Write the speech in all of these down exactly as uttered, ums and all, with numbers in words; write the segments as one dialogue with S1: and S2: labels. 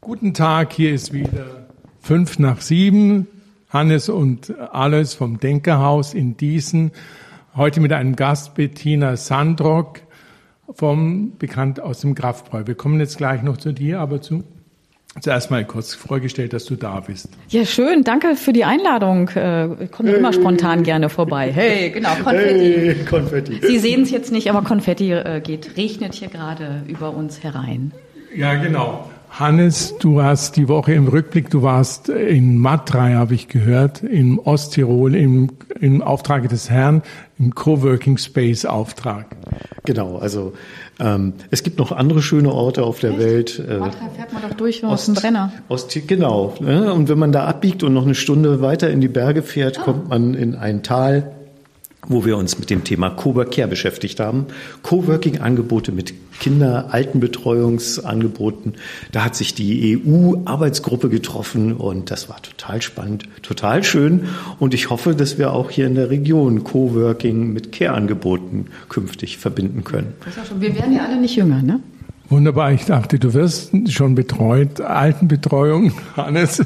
S1: Guten Tag, hier ist wieder fünf nach sieben. Hannes und Alois vom Denkerhaus in Dießen. Heute mit einem Gast, Bettina Sandrock, vom, bekannt aus dem Kraftbräu. Wir kommen jetzt gleich noch zu dir, aber zu, zuerst mal kurz vorgestellt, dass du da bist.
S2: Ja, schön. Danke für die Einladung. Ich komme hey. immer spontan gerne vorbei. Hey, genau, Konfetti. Hey, Konfetti. Sie sehen es jetzt nicht, aber Konfetti geht, regnet hier gerade über uns herein.
S1: Ja, genau. Hannes, du hast die Woche im Rückblick, du warst in Matrei, habe ich gehört, im Osttirol, im, im Auftrag des Herrn, im Coworking Space Auftrag.
S3: Genau, also ähm, es gibt noch andere schöne Orte auf der
S2: Echt?
S3: Welt.
S2: Äh, Matrei fährt man doch durch aus dem Brenner.
S3: Ost, genau, ne? Und wenn man da abbiegt und noch eine Stunde weiter in die Berge fährt, ah. kommt man in ein Tal, wo wir uns mit dem Thema Coworking beschäftigt haben. Coworking-Angebote mit Kinder-, Altenbetreuungsangeboten. Da hat sich die E U-Arbeitsgruppe getroffen und das war total spannend, total schön. Und ich hoffe, dass wir auch hier in der Region Coworking mit Care-Angeboten künftig verbinden können.
S2: Das ist auch schon, wir werden ja alle nicht jünger, ne?
S1: Wunderbar, ich dachte, du wirst schon betreut. Altenbetreuung, Hannes?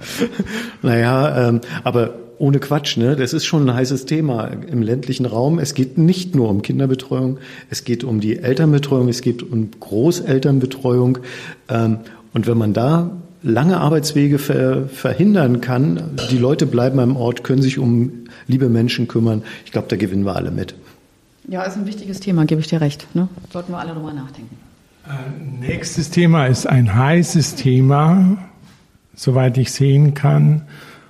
S3: Naja, ähm, aber ohne Quatsch, ne? Das ist schon ein heißes Thema im ländlichen Raum. Es geht nicht nur um Kinderbetreuung, es geht um die Elternbetreuung, es geht um Großelternbetreuung. Und wenn man da lange Arbeitswege ver- verhindern kann, die Leute bleiben am Ort, können sich um liebe Menschen kümmern. Ich glaube, da gewinnen wir alle mit.
S2: Ja, ist ein wichtiges Thema, gebe ich dir recht. Ne? Sollten wir alle drüber nachdenken.
S1: Äh, nächstes Thema ist ein heißes Thema, soweit ich sehen kann.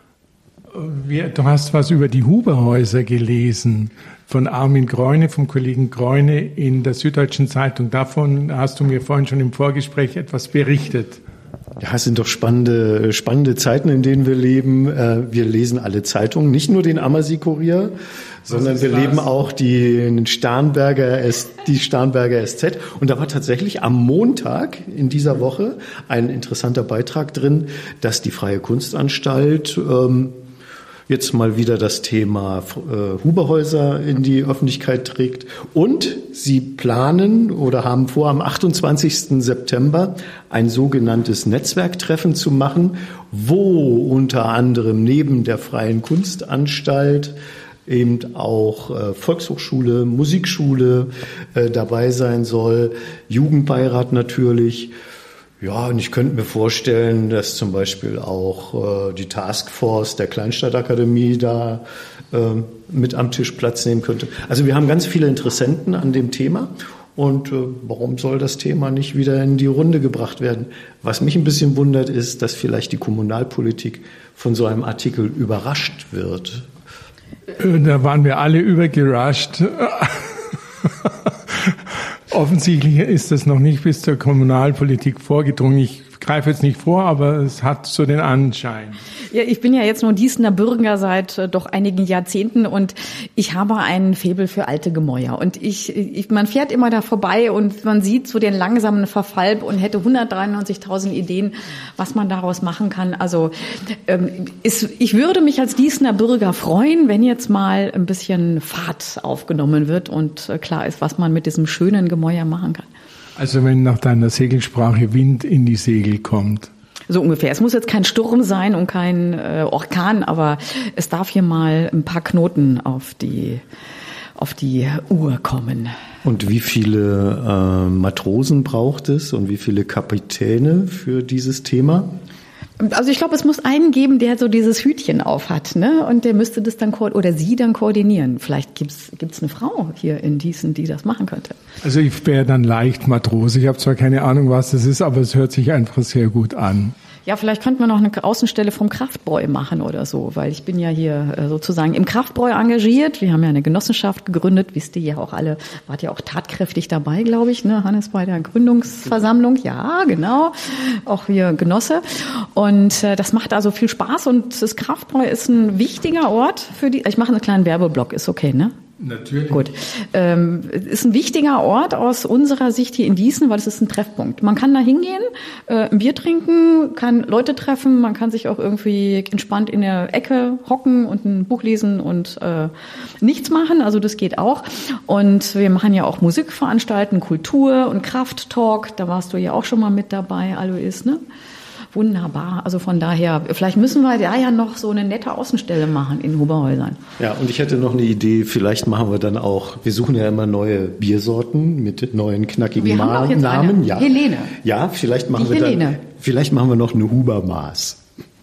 S1: Wir, du hast was über die Huberhäuser gelesen von Armin Greuне, vom Kollegen Greune in der Süddeutschen Zeitung. Davon hast du mir vorhin schon im Vorgespräch etwas berichtet.
S3: Ja, es sind doch spannende, spannende Zeiten, in denen wir leben. Wir lesen alle Zeitungen, nicht nur den Ammersee-Kurier, sondern wir das? leben auch die Starnberger, die Starnberger S Z. Und da war tatsächlich am Montag in dieser Woche ein interessanter Beitrag drin, dass die Freie Kunstanstalt ähm, jetzt mal wieder das Thema äh, Huberhäuser in die Öffentlichkeit trägt. Und sie planen oder haben vor, am achtundzwanzigsten September ein sogenanntes Netzwerktreffen zu machen, wo unter anderem neben der Freien Kunstanstalt eben auch äh, Volkshochschule, Musikschule äh, dabei sein soll, Jugendbeirat natürlich. Ja, und ich könnte mir vorstellen, dass zum Beispiel auch äh, die Taskforce der Kleinstadtakademie da äh, mit am Tisch Platz nehmen könnte. Also wir haben ganz viele Interessenten an dem Thema. Und äh, warum soll das Thema nicht wieder in die Runde gebracht werden? Was mich ein bisschen wundert, ist, dass vielleicht die Kommunalpolitik von so einem Artikel überrascht wird.
S1: Da waren wir alle übergerascht. Offensichtlich ist das noch nicht bis zur Kommunalpolitik vorgedrungen. Ich greife jetzt nicht vor, aber es hat so den Anschein.
S2: Ja, ich bin ja jetzt nur Dießener Bürger seit äh, doch einigen Jahrzehnten und ich habe einen Faible für alte Gemäuer. Und ich, ich, man fährt immer da vorbei und man sieht so den langsamen Verfall und hätte hundertdreiundneunzigtausend Ideen, was man daraus machen kann. Also ähm, ist, ich würde mich als Dießener Bürger freuen, wenn jetzt mal ein bisschen Fahrt aufgenommen wird und äh, klar ist, was man mit diesem schönen Gemäuer machen kann.
S1: Also wenn nach deiner Segelsprache Wind in die Segel kommt.
S2: So ungefähr. Es muss jetzt kein Sturm sein und kein äh, Orkan, aber es darf hier mal ein paar Knoten auf die, auf die Uhr kommen.
S3: Und wie viele äh, Matrosen braucht es und wie viele Kapitäne für dieses Thema?
S2: Also ich glaube, es muss einen geben, der so dieses Hütchen auf hat, ne? Und der müsste das dann ko- oder sie dann koordinieren. Vielleicht gibt's gibt's eine Frau hier in Dießen, die das machen könnte.
S1: Also ich wäre dann leicht Matrose. Ich habe zwar keine Ahnung, was das ist, aber es hört sich einfach sehr gut an.
S2: Ja, vielleicht könnte man noch eine Außenstelle vom Kraftbräu machen oder so, weil ich bin ja hier sozusagen im Kraftbräu engagiert. Wir haben ja eine Genossenschaft gegründet, wisst ihr ja auch alle, wart ja auch tatkräftig dabei, glaube ich, ne, Hannes, bei der Gründungsversammlung. Ja, genau, auch wir Genosse. Und äh, das macht also viel Spaß und das Kraftbräu ist ein wichtiger Ort für die, ich mache einen kleinen Werbeblock, ist okay, ne?
S1: Natürlich.
S2: Gut. Ähm, ist ein wichtiger Ort aus unserer Sicht hier in Dießen, weil es ist ein Treffpunkt. Man kann da hingehen, äh, ein Bier trinken, kann Leute treffen, man kann sich auch irgendwie entspannt in der Ecke hocken und ein Buch lesen und äh, nichts machen. Also das geht auch. Und wir machen ja auch Musikveranstaltungen, Kultur und Krafttalk. Da warst du ja auch schon mal mit dabei, Alois, ne? Wunderbar. Also von daher, vielleicht müssen wir da ja noch so eine nette Außenstelle machen in Huberhäusern.
S3: Ja, und ich hätte noch eine Idee, vielleicht machen wir dann auch, wir suchen ja immer neue Biersorten mit neuen knackigen
S2: wir
S3: Ma-
S2: haben doch jetzt
S3: Namen.
S2: Eine.
S3: Ja.
S2: Helene.
S3: Ja, vielleicht machen
S2: Die
S3: wir
S2: Helene.
S3: dann, vielleicht machen wir noch eine Hubermaß.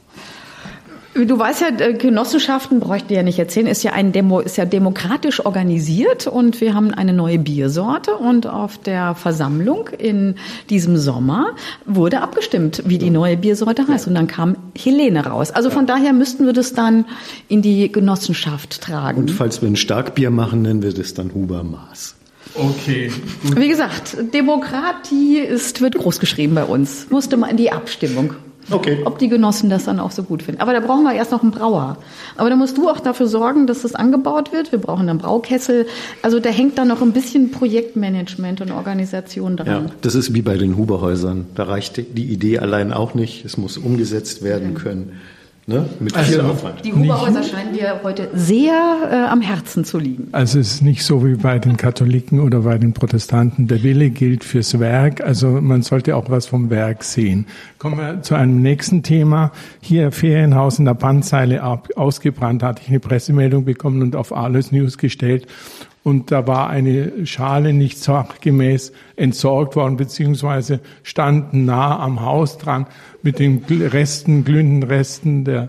S2: Du weißt ja, Genossenschaften, bräuchte ich ja nicht erzählen, ist ja ein Demo, ist ja demokratisch organisiert und wir haben eine neue Biersorte und auf der Versammlung in diesem Sommer wurde abgestimmt, wie die neue Biersorte heißt und dann kam Helene raus. Also von daher müssten wir das dann in die Genossenschaft tragen.
S3: Und falls wir ein Starkbier machen, nennen wir das dann Hubermaß.
S1: Okay.
S2: Wie gesagt, Demokratie ist, wird groß geschrieben bei uns. Musste mal in die Abstimmung.
S3: Okay.
S2: Ob die Genossen das dann auch so gut finden. Aber da brauchen wir erst noch einen Brauer. Aber da musst du auch dafür sorgen, dass das angebaut wird. Wir brauchen einen Braukessel. Also da hängt dann noch ein bisschen Projektmanagement und Organisation dran.
S3: Ja, das ist wie bei den Huberhäusern. Da reicht die Idee allein auch nicht. Es muss umgesetzt werden können. Ne? Mit viel
S1: Also,
S3: Aufwand.
S2: Die Huberhäuser scheinen dir heute sehr äh, am Herzen zu liegen.
S1: Also es ist nicht so wie bei den Katholiken oder bei den Protestanten. Der Wille gilt fürs Werk. Also man sollte auch was vom Werk sehen. Kommen wir zu einem nächsten Thema. Hier Ferienhaus in der Bandzeile ab, ausgebrannt, hatte ich eine Pressemeldung bekommen und auf Alois News gestellt. Und da war eine Schale nicht sachgemäß entsorgt worden, beziehungsweise standen nah am Haus dran mit den Resten, glühenden Resten der,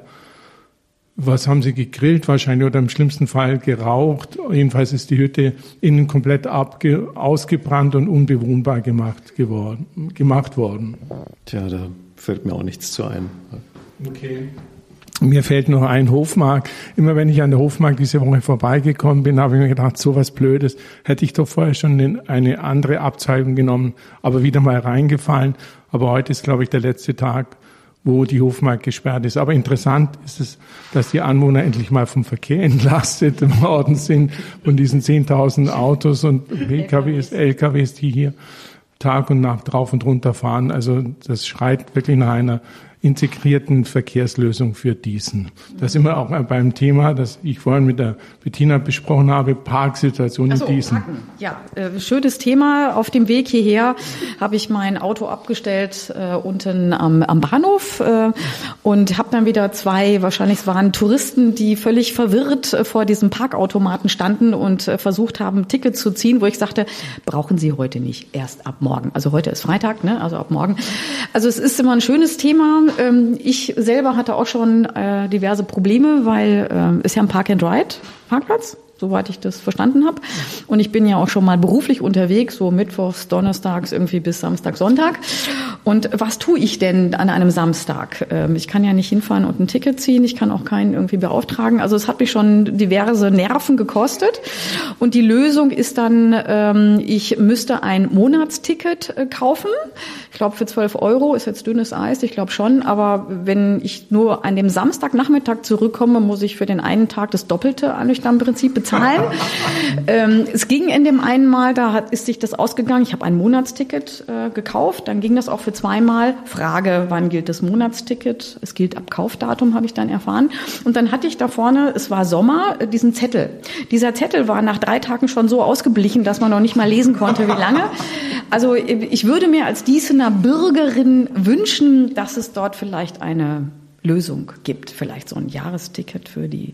S1: was haben sie gegrillt wahrscheinlich oder im schlimmsten Fall geraucht. Jedenfalls ist die Hütte innen komplett abge, ausgebrannt und unbewohnbar gemacht geworden, gemacht worden.
S3: Tja, da fällt mir auch nichts zu ein.
S1: Okay. Mir fällt noch ein Hofmark. Immer wenn ich an der Hofmark diese Woche vorbeigekommen bin, habe ich mir gedacht, so was Blödes. Hätte ich doch vorher schon eine andere Abzweigung genommen, aber wieder mal reingefallen. Aber heute ist, glaube ich, der letzte Tag, wo die Hofmark gesperrt ist. Aber interessant ist es, dass die Anwohner endlich mal vom Verkehr entlastet worden sind, von diesen zehntausend Autos und P K Ws, L K Ws, die hier Tag und Nacht drauf und runter fahren. Also das schreit wirklich nach einer integrierten Verkehrslösung für diesen. Da sind wir auch beim Thema, das ich vorhin mit der Bettina besprochen habe, Parksituation in
S2: so,
S1: Diesen.
S2: Parken. Ja, äh, schönes Thema. Auf dem Weg hierher habe ich mein Auto abgestellt äh, unten am, am Bahnhof äh, und habe dann wieder zwei, wahrscheinlich es waren Touristen, die völlig verwirrt äh, vor diesem Parkautomaten standen und äh, versucht haben, ein Ticket zu ziehen, wo ich sagte, brauchen Sie heute nicht, erst ab morgen. Also heute ist Freitag, ne? Also ab morgen. Also es ist immer ein schönes Thema. Ich selber hatte auch schon äh, diverse Probleme, weil äh, ist ja ein Park-and-Ride-Parkplatz, soweit ich das verstanden habe. Und ich bin ja auch schon mal beruflich unterwegs, so mittwochs, donnerstags, irgendwie bis Samstag, Sonntag. Und was tue ich denn an einem Samstag? Ähm, ich kann ja nicht hinfahren und ein Ticket ziehen, ich kann auch keinen irgendwie beauftragen. Also es hat mich schon diverse Nerven gekostet. Und die Lösung ist dann, ähm, ich müsste ein Monatsticket äh, kaufen. Ich glaube für zwölf Euro, ist jetzt dünnes Eis, ich glaube schon. Aber wenn ich nur an dem Samstagnachmittag zurückkomme, muss ich für den einen Tag das Doppelte eigentlich dann im Prinzip bezahlen. ähm, es ging in dem einen Mal, da hat, ist sich das ausgegangen. Ich habe ein Monatsticket äh, gekauft, dann ging das auch für zweimal. Frage, wann gilt das Monatsticket? Es gilt ab Kaufdatum, habe ich dann erfahren. Und dann hatte ich da vorne, es war Sommer, äh, diesen Zettel. Dieser Zettel war nach drei Tagen schon so ausgeblichen, dass man noch nicht mal lesen konnte, wie lange. Also ich würde mir als Diesener Bürgerin wünschen, dass es dort vielleicht eine Lösung gibt. Vielleicht so ein Jahresticket für die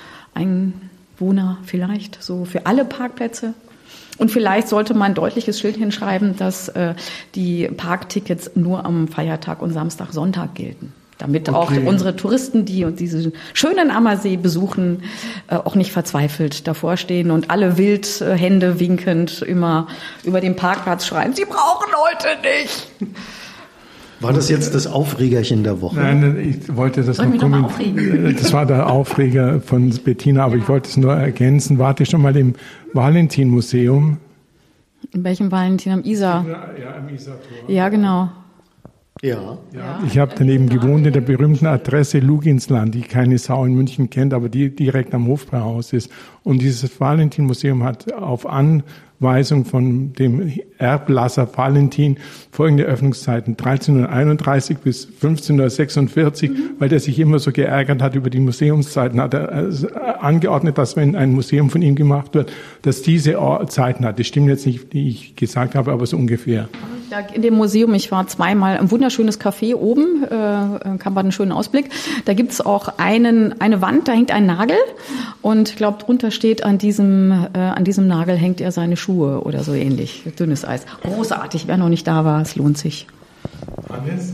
S2: Einwohner, vielleicht so für alle Parkplätze. Und vielleicht sollte man ein deutliches Schild hinschreiben, dass äh, die Parktickets nur am Feiertag und Samstag, Sonntag gelten. Damit okay. auch unsere Touristen, die uns diesen schönen Ammersee besuchen, äh, auch nicht verzweifelt davor stehen und alle wild äh, Hände winkend immer über den Parkplatz schreien, Sie brauchen heute nicht.
S3: War das jetzt das Aufregerchen der Woche?
S1: Nein, ich wollte das
S2: Sollen
S1: noch kommentieren. Das war der Aufreger von Bettina, aber ja. Ich wollte es nur ergänzen. Wart ihr schon mal im Valentin-Museum?
S2: In welchem Valentin? Am Isar?
S1: Ja, am Isartor.
S2: Ja, genau.
S3: Ja.
S1: ja. Ich habe daneben gewohnt in der berühmten Adresse Luginsland, die keine Sau in München kennt, aber die direkt am Hofbräuhaus ist. Und dieses Valentin-Museum hat auf Anweisung von dem Erblasser Valentin folgende Öffnungszeiten: dreizehnhunderteinunddreißig bis fünfzehnhundertsechsundvierzig, mhm. weil der sich immer so geärgert hat über die Museumszeiten, hat er angeordnet, dass wenn ein Museum von ihm gemacht wird, dass diese Zeiten hat. Das stimmt jetzt nicht, die ich gesagt habe, aber so ungefähr.
S2: Da in dem Museum, ich war zweimal, ein wunderschönes Café oben, äh, kann man einen schönen Ausblick. Da gibt's auch einen, eine Wand, da hängt ein Nagel und ich glaube, drunter steht, an diesem, äh, an diesem Nagel hängt er seine Schuhe oder so ähnlich. Dünnes Eis. Großartig, wer noch nicht da war, es lohnt sich.
S1: Hannes?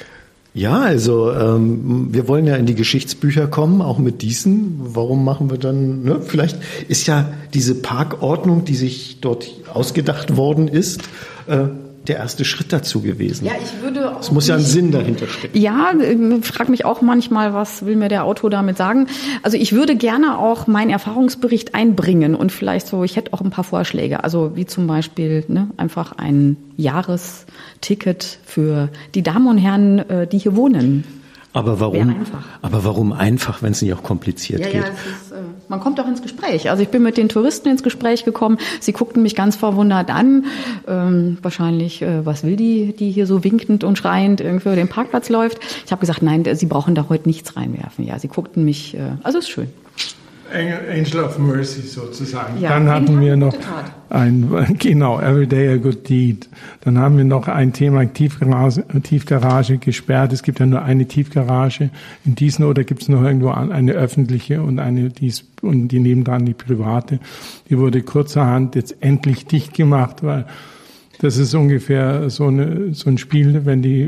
S3: Ja, also ähm, wir wollen ja in die Geschichtsbücher kommen, auch mit diesen. Warum machen wir dann, ne? Vielleicht ist ja diese Parkordnung, die sich dort ausgedacht worden ist, äh, der erste Schritt dazu gewesen.
S2: Ja, ich würde auch
S3: es muss ja ein Sinn dahinter stecken.
S2: Ja, ich frage mich auch manchmal, was will mir der Autor damit sagen? Also ich würde gerne auch meinen Erfahrungsbericht einbringen und vielleicht so, ich hätte auch ein paar Vorschläge, also wie zum Beispiel ne, einfach ein Jahresticket für die Damen und Herren, die hier wohnen.
S3: Aber warum? Aber warum einfach, wenn es nicht auch kompliziert
S2: ja,
S3: geht?
S2: Ja, es ist, äh, man kommt auch ins Gespräch. Also ich bin mit den Touristen ins Gespräch gekommen. Sie guckten mich ganz verwundert an. Ähm, wahrscheinlich, äh, was will die, die hier so winkend und schreiend irgendwie über den Parkplatz läuft? Ich habe gesagt, nein, Sie brauchen da heute nichts reinwerfen. Ja, sie guckten mich. Äh, also ist schön.
S1: Angel of Mercy sozusagen.
S2: Ja,
S1: Dann hatten wir noch ein, genau, Everyday a Good Deed. Dann haben wir noch ein Thema Tiefgarage, Tiefgarage gesperrt. Es gibt ja nur eine Tiefgarage in Diesen oder gibt es noch irgendwo eine öffentliche und eine, die ist, und die nebendran die private. Die wurde kurzerhand jetzt endlich dicht gemacht, weil das ist ungefähr so, eine, so ein Spiel, wenn die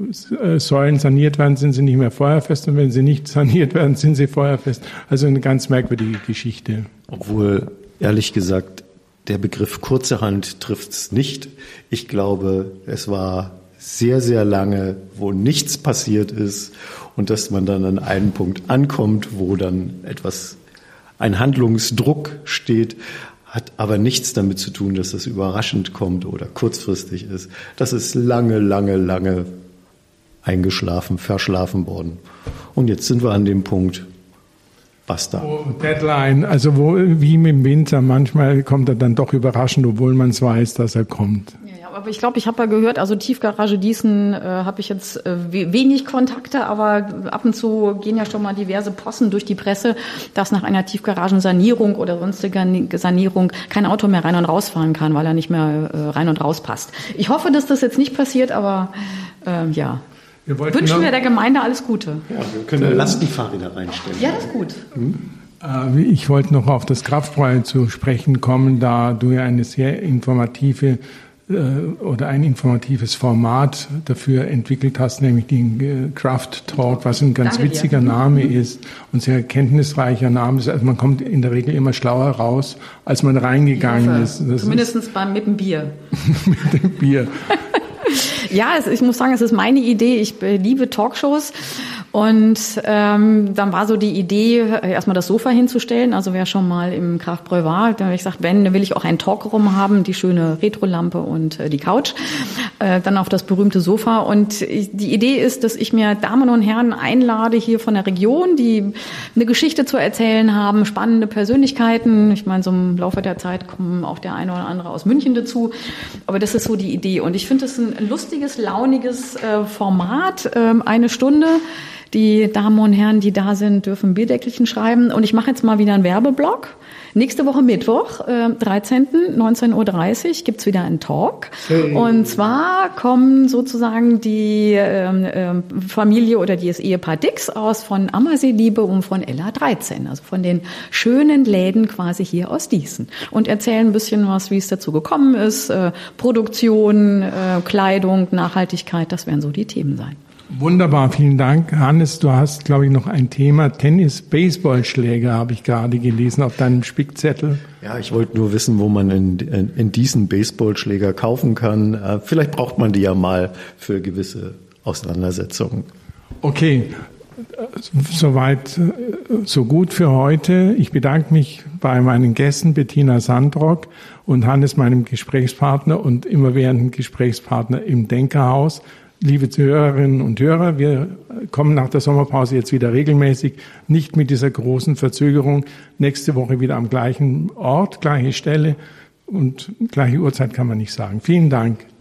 S1: Säulen saniert werden, sind sie nicht mehr feuerfest und wenn sie nicht saniert werden, sind sie feuerfest. Also eine ganz merkwürdige Geschichte.
S3: Obwohl, ehrlich gesagt, der Begriff kurzerhand trifft es nicht. Ich glaube, es war sehr, sehr lange, wo nichts passiert ist und dass man dann an einen Punkt ankommt, wo dann etwas, ein Handlungsdruck steht, hat aber nichts damit zu tun, dass das überraschend kommt oder kurzfristig ist. Das ist lange, lange, lange eingeschlafen, verschlafen worden. Und jetzt sind wir an dem Punkt, basta.
S1: Oh, Deadline, also wo, wie im Winter, manchmal kommt er dann doch überraschend, obwohl man es weiß, dass er kommt.
S2: Ja, aber ich glaube, ich habe ja gehört, also Tiefgarage Diesen äh, habe ich jetzt äh, wenig Kontakte, aber ab und zu gehen ja schon mal diverse Posten durch die Presse, dass nach einer Tiefgaragensanierung oder sonstiger Sanierung kein Auto mehr rein und rausfahren kann, weil er nicht mehr äh, rein und raus passt. Ich hoffe, dass das jetzt nicht passiert, aber äh, ja. Wir wünschen wir der Gemeinde alles Gute.
S3: Ja, wir können Lastenfahrräder reinstellen.
S2: Ja, das ist gut.
S1: Hm? Ich wollte noch auf das Kraftbräu zu sprechen kommen, da du ja eine sehr informative oder ein informatives Format dafür entwickelt hast, nämlich den Craft Talk, was ein ganz Danke witziger dir. Name ist und sehr kenntnisreicher Name ist. Also man kommt in der Regel immer schlauer raus, als man reingegangen ist. Das
S2: Zumindest ist beim, mit dem Bier.
S1: mit dem Bier.
S2: Ja, es, ich muss sagen, es ist meine Idee. Ich äh, liebe Talkshows. Und ähm, dann war so die Idee, erstmal das Sofa hinzustellen. Also wer schon mal im Kraftbräu war, da habe ich gesagt, wenn, dann will ich auch einen Talkraum haben, die schöne Retrolampe und äh, die Couch. Äh, dann auf das berühmte Sofa. Und ich, die Idee ist, dass ich mir Damen und Herren einlade hier von der Region, die eine Geschichte zu erzählen haben, spannende Persönlichkeiten. Ich meine, so im Laufe der Zeit kommen auch der eine oder andere aus München dazu. Aber das ist so die Idee. Und ich finde es ein lustiges, launiges äh, Format, äh, eine Stunde. Die Damen und Herren, die da sind, dürfen Bierdeckelchen schreiben. Und ich mache jetzt mal wieder einen Werbeblock. Nächste Woche Mittwoch, äh, dreizehnten neunzehn Uhr dreißig, gibt's wieder einen Talk. Hey. Und zwar kommen sozusagen die äh, äh, Familie oder das Ehepaar Dix aus von Ammerseeliebe und von L A dreizehn, also von den schönen Läden quasi hier aus Diesen. Und erzählen ein bisschen was, wie es dazu gekommen ist, äh, Produktion, äh, Kleidung, Nachhaltigkeit, das werden so die Themen sein.
S1: Wunderbar, vielen Dank. Hannes, du hast, glaube ich, noch ein Thema. Tennis-Baseballschläger habe ich gerade gelesen auf deinem Spickzettel.
S3: Ja, ich wollte nur wissen, wo man in, in, in diesen Baseballschläger kaufen kann. Äh, vielleicht braucht man die ja mal für gewisse Auseinandersetzungen.
S1: Okay, soweit, so gut für heute. Ich bedanke mich bei meinen Gästen, Bettina Sandrock und Hannes, meinem Gesprächspartner und immerwährenden Gesprächspartner im Denkerhaus. Liebe Hörerinnen und Hörer, wir kommen nach der Sommerpause jetzt wieder regelmäßig, nicht mit dieser großen Verzögerung. Nächste Woche wieder am gleichen Ort, gleiche Stelle und gleiche Uhrzeit kann man nicht sagen. Vielen Dank.